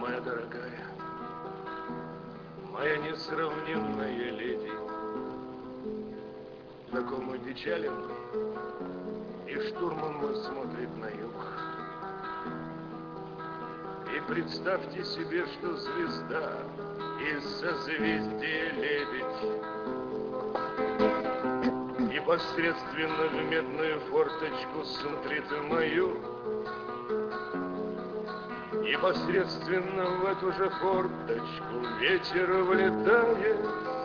Моя дорогая, моя несравненная леди, знакомый печален и штурман мой смотрит на юг. И представьте себе, что звезда из созвездия Лебедь непосредственно в медную форточку смотрит мою. Непосредственно в эту же форточку ветер влетает,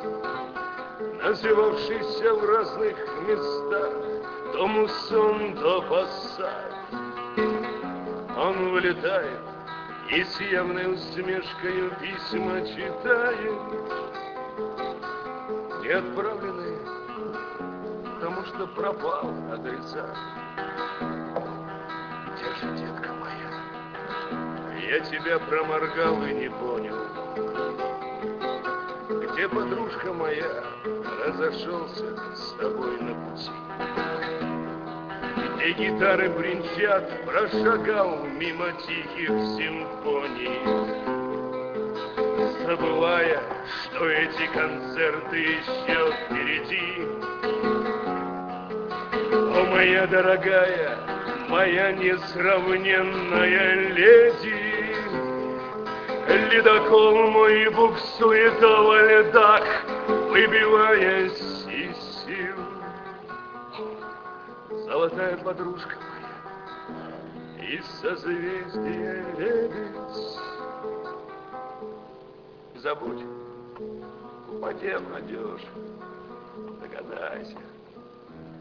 называвшийся в разных местах то муссон, то пассат. Он вылетает и с явной усмешкой письма читает, не отправленные, потому что пропал адресат. Где же, детка моя? Я тебя проморгал и не понял. Где, подружка моя, разошелся с тобой на пути? Где гитары бренчат, прошагал мимо тихих симфоний, забывая, что эти концерты еще впереди. О, моя дорогая, моя несравненная леди, ледокол мой буксует во льдах, выбиваясь из сил. Золотая подружка моя из созвездия Лебедь. Забудь, упади, молодежь, догадайся.